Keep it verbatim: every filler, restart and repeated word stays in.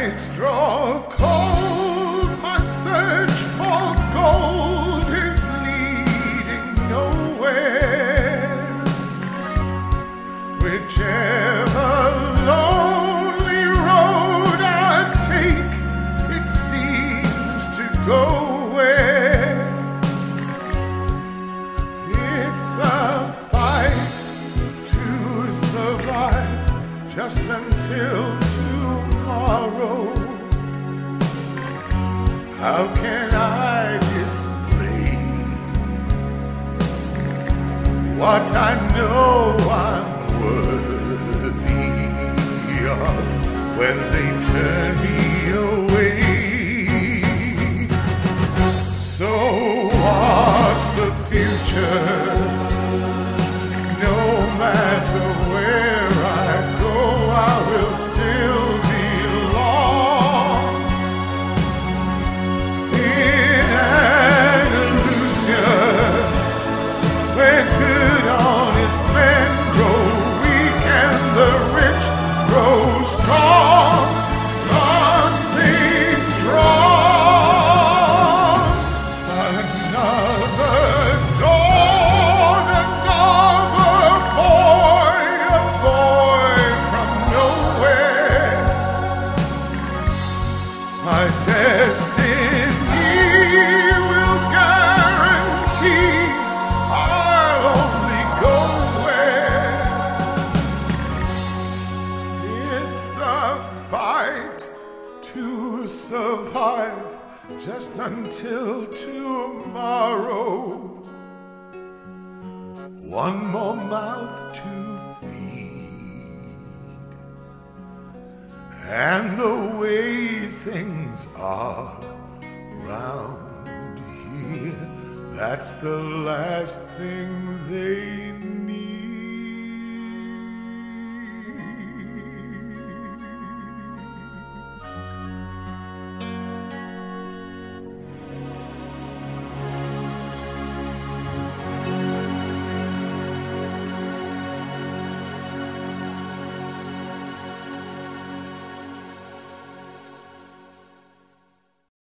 nights draw cold, my search for gold is leading nowhere. Whichever lonely road I take, it seems to go where. It's a fight to survive just until tomorrow. How can I display what I know I'm worthy of when they turn me away? So what's the future? No matter where I go, I will still belong in Andalusia, where good, honest men grow weak and the rich grow strong. Something's wrong. Another dawn, another boy, a boy from nowhere. My destiny will guarantee I'll only go where. It's a fight to survive just until tomorrow. One more mouth to feed, and the way things are round here, that's the last thing they